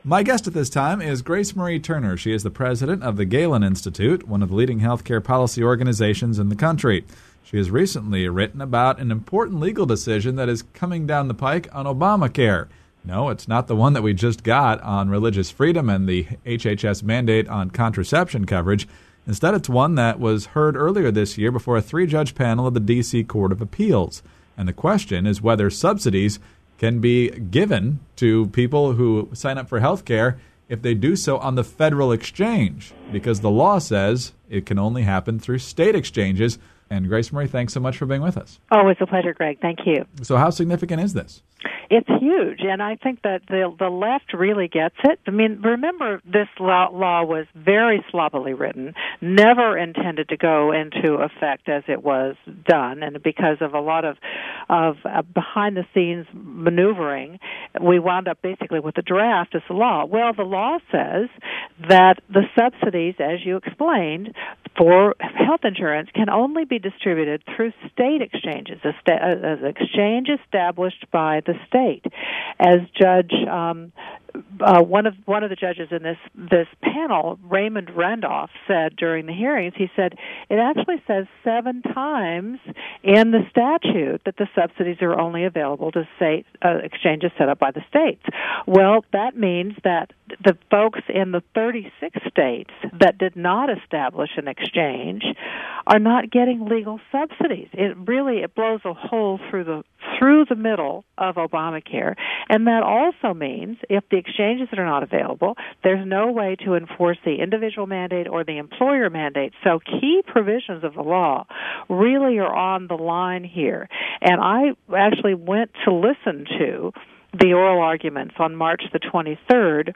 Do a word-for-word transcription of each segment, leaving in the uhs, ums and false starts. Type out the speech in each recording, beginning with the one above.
My guest at this time is Grace Marie Turner. She is the president of the Galen Institute, one of the leading healthcare policy organizations in the country. She has recently written about an important legal decision that is coming down the pike on Obamacare. No, it's not the one that we just got on religious freedom and the H H S mandate on contraception coverage. Instead, it's one that was heard earlier this year before a three-judge panel of the D C Court of Appeals. And the question is whether subsidies can be given to people who sign up for health care if they do so on the federal exchange, because the law says it can only happen through state exchanges. And Grace Marie, thanks so much for being with us. Oh, it's a pleasure, Greg. Thank you. So how significant is this? It's huge, and I think that the the left really gets it. I mean, remember, this law, law was very sloppily written, never intended to go into effect as it was done, and because of a lot of of uh, behind-the-scenes maneuvering, we wound up basically with a draft as the law. Well, the law says that the subsidies, as you explained, for health insurance can only be distributed through state exchanges, a sta- an exchange established by the state. As Judge um, uh, one of one of the judges in this this panel, Raymond Randolph, said during the hearings, he said it actually says seven times in the statute that the subsidies are only available to state uh, exchanges set up by the states. Well, that means that the folks in the thirty-six states that did not establish an exchange are not getting legal subsidies. It really it blows a hole through the through the middle of Obamacare, and that also means if the exchanges are not available, there's no way to enforce the individual mandate or the employer mandate. So key provisions of the law really are on the line here. And I actually went to listen to the oral arguments on March the twenty-third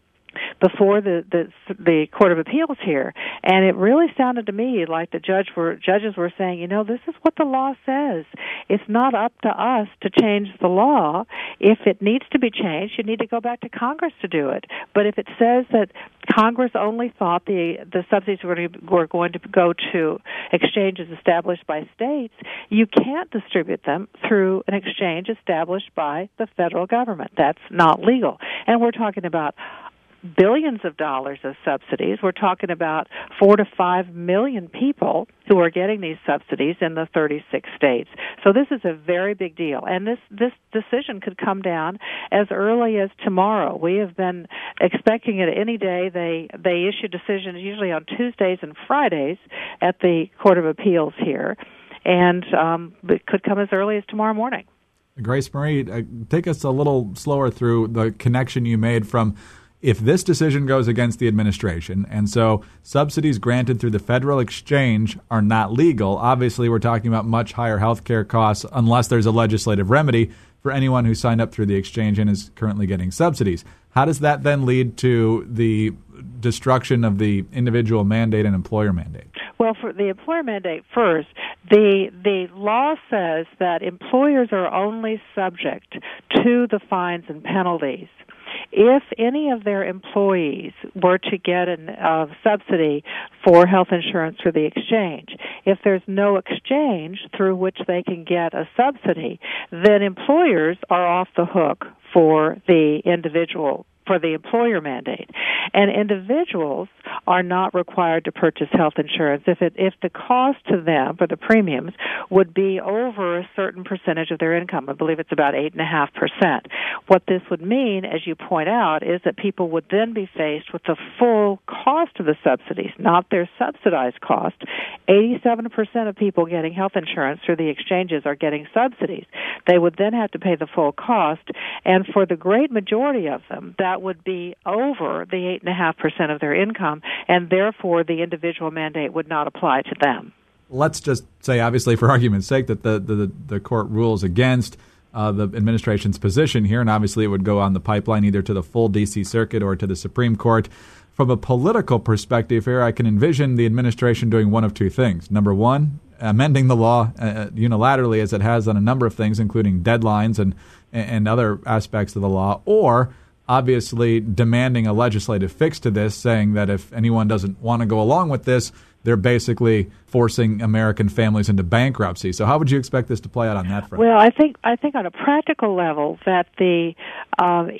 before the, the the Court of Appeals here, and it really sounded to me like the judge were judges were saying, you know, this is what the law says. It's not up to us to change the law. If it needs to be changed, you need to go back to Congress to do it. But if it says that Congress only thought the the subsidies were, were going to go to exchanges established by states, you can't distribute them through an exchange established by the federal government. That's not legal. And we're talking about billions of dollars of subsidies. We're talking about four to five million people who are getting these subsidies in the thirty-six states. So this is a very big deal. And this, this decision could come down as early as tomorrow. We have been expecting it any day. They, they issue decisions usually on Tuesdays and Fridays at the Court of Appeals here. And um, it could come as early as tomorrow morning. Grace Marie, uh, take us a little slower through the connection you made from if this decision goes against the administration, and so subsidies granted through the federal exchange are not legal, obviously we're talking about much higher health care costs unless there's a legislative remedy for anyone who signed up through the exchange and is currently getting subsidies. How does that then lead to the destruction of the individual mandate and employer mandate? Well, for the employer mandate first, the the law says that employers are only subject to the fines and penalties if any of their employees were to get a uh, subsidy for health insurance through the exchange. If there's no exchange through which they can get a subsidy, then employers are off the hook for the individual for the employer mandate. And individuals are not required to purchase health insurance if it if the cost to them for the premiums would be over a certain percentage of their income. I believe it's about eight and a half percent. What this would mean, as you point out, is that people would then be faced with the full cost of the subsidies, not their subsidized cost. eighty-seven percent of people getting health insurance through the exchanges are getting subsidies. They would then have to pay the full cost, and for the great majority of them, that would be over the eight and a half percent of their income, and therefore the individual mandate would not apply to them. Let's just say, obviously, for argument's sake, that the the, the court rules against uh, the administration's position here, and obviously it would go on the pipeline either to the full D C Circuit or to the Supreme Court. From a political perspective here, I can envision the administration doing one of two things. Number one, amending the law uh, unilaterally, as it has on a number of things, including deadlines and and other aspects of the law, or obviously demanding a legislative fix to this, saying that if anyone doesn't want to go along with this, they're basically forcing American families into bankruptcy. So how would you expect this to play out on that front? Well, I think I think on a practical level that the um, if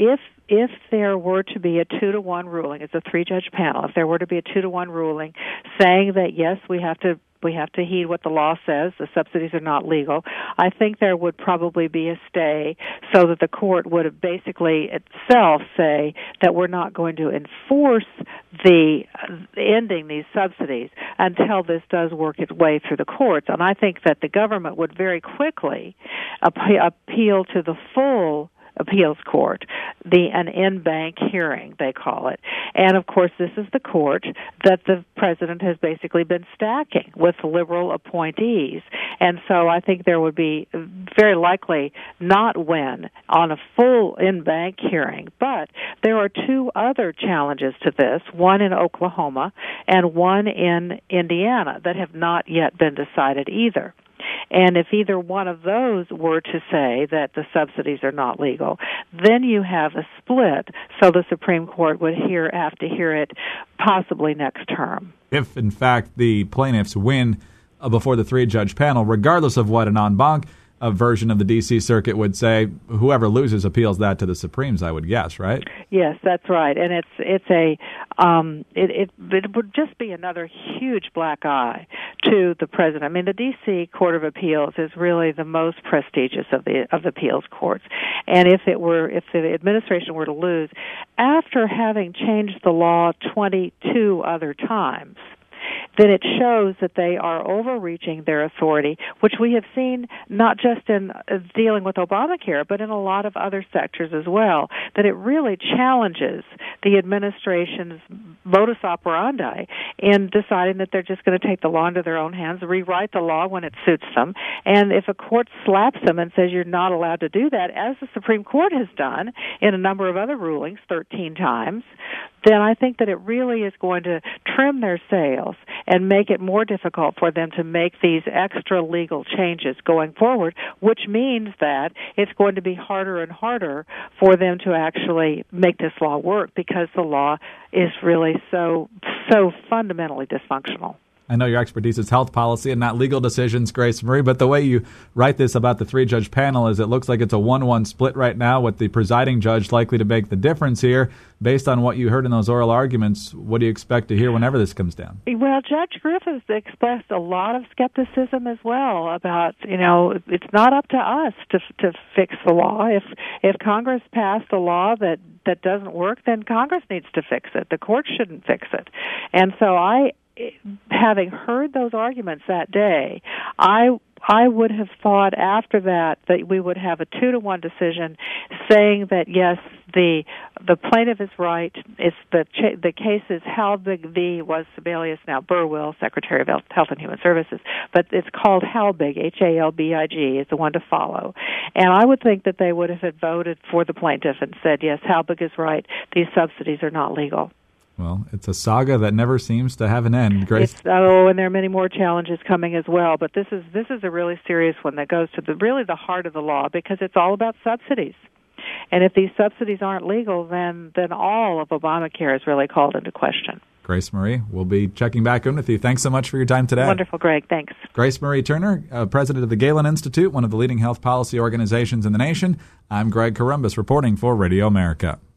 if there were to be a two to one ruling, it's a three-judge panel, if there were to be a two to one ruling saying that, yes, we have to we have to heed what the law says, the subsidies are not legal, I think there would probably be a stay so that the court would have basically itself say that we're not going to enforce the uh, ending these subsidies until this does work its way through the courts. And I think that the government would very quickly ap- appeal to the full appeals court, the an in-bank hearing, they call it. And, of course, this is the court that the president has basically been stacking with liberal appointees. And so I think there would be very likely not win on a full in-bank hearing. But there are two other challenges to this, one in Oklahoma and one in Indiana, that have not yet been decided either. And if either one of those were to say that the subsidies are not legal, then you have a split, so the Supreme Court would hear have to hear it possibly next term. If, in fact, the plaintiffs win uh, before the three-judge panel, regardless of what an en banc uh, version of the D C Circuit would say, whoever loses appeals that to the Supremes, I would guess, right? Yes, that's right. And it's it's a um, it, it it would just be another huge black eye to the president. I mean, the D C Court of Appeals is really the most prestigious of the of the appeals courts. And if it were if the administration were to lose, after having changed the law twenty-two other times, then it shows that they are overreaching their authority, which we have seen not just in uh, dealing with Obamacare, but in a lot of other sectors as well, that it really challenges the administration's modus operandi in deciding that they're just going to take the law into their own hands, rewrite the law when it suits them, and if a court slaps them and says you're not allowed to do that, as the Supreme Court has done in a number of other rulings, thirteen times, then I think that it really is going to trim their sails and make it more difficult for them to make these extra legal changes going forward, which means that it's going to be harder and harder for them to actually make this law work because the law is really so, so fundamentally dysfunctional. I know your expertise is health policy and not legal decisions, Grace Murray, but the way you write this about the three-judge panel is it looks like it's a one one split right now with the presiding judge likely to make the difference here. Based on what you heard in those oral arguments, what do you expect to hear whenever this comes down? Well, Judge Griffiths expressed a lot of skepticism as well about, you know, it's not up to us to to fix the law. If if Congress passed a law that, that doesn't work, then Congress needs to fix it. The court shouldn't fix it. And so I... having heard those arguments that day, I I would have thought after that that we would have a two to one decision saying that yes, the the plaintiff is right. It's the the case is Halbig v. was Sebelius, now Burwell, Secretary of Health and Human Services, but it's called Halbig, H A L B I G, is the one to follow. And I would think that they would have voted for the plaintiff and said yes, Halbig is right. These subsidies are not legal. Well, it's a saga that never seems to have an end, Grace. It's, oh, and there are many more challenges coming as well. But this is this is a really serious one that goes to the really the heart of the law because it's all about subsidies. And if these subsidies aren't legal, then then all of Obamacare is really called into question. Grace Murray, we'll be checking back in with you. Thanks so much for your time today. Wonderful, Greg. Thanks. Grace Murray Turner, uh, president of the Galen Institute, one of the leading health policy organizations in the nation. I'm Greg Corombos reporting for Radio America.